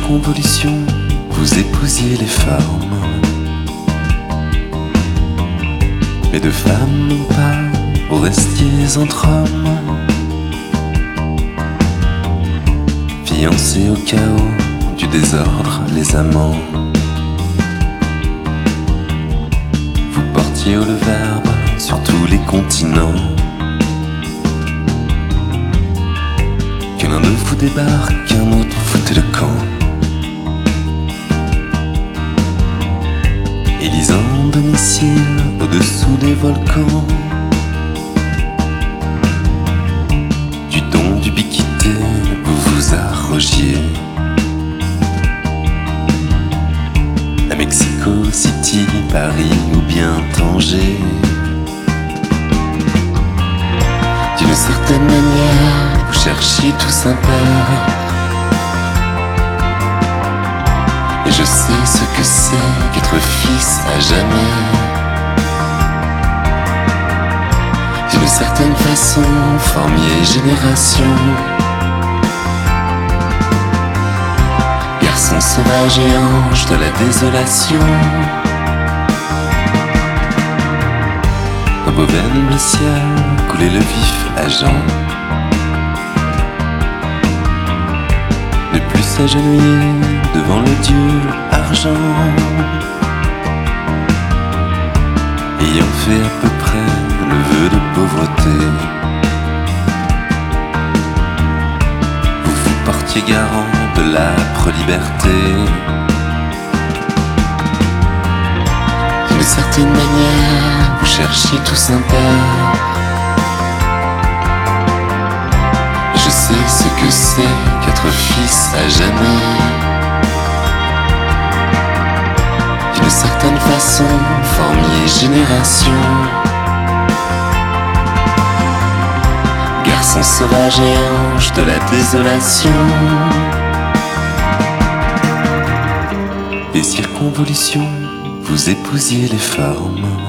circonvolutions, vous épousiez les formes. Mais de femmes non pas, vous restiez entre hommes. Fiancés au chaos du désordre, les amants. Vous portiez haut le verbe sur tous les continents. Que l'un de vous débarque, qu'un autre foutait le camp. Élisant domicile au-dessous des volcans. Du don d'ubiquité, vous vous arrogiez. À Mexico City, Paris ou bien Tanger. D'une certaine manière, vous cherchiez tous un père. Et je sais ce que c'est qu'être fils à jamais. D'une certaine façon, formiez génération. Garçon sauvage et ange de la désolation. Dans vos veines le ciel coulait le vif agent. Ne plus s'agenouiller devant le dieu argent. Ayant fait à peu près le vœu de pauvreté, vous vous portiez garant de l'âpre liberté. D'une certaine manière, vous cherchiez tous un père. Je sais ce que c'est qu'être fils à jamais. D'une certaine façon, formiez génération. Garçon sauvage et ange de la désolation. Des circonvolutions, vous épousiez les formes.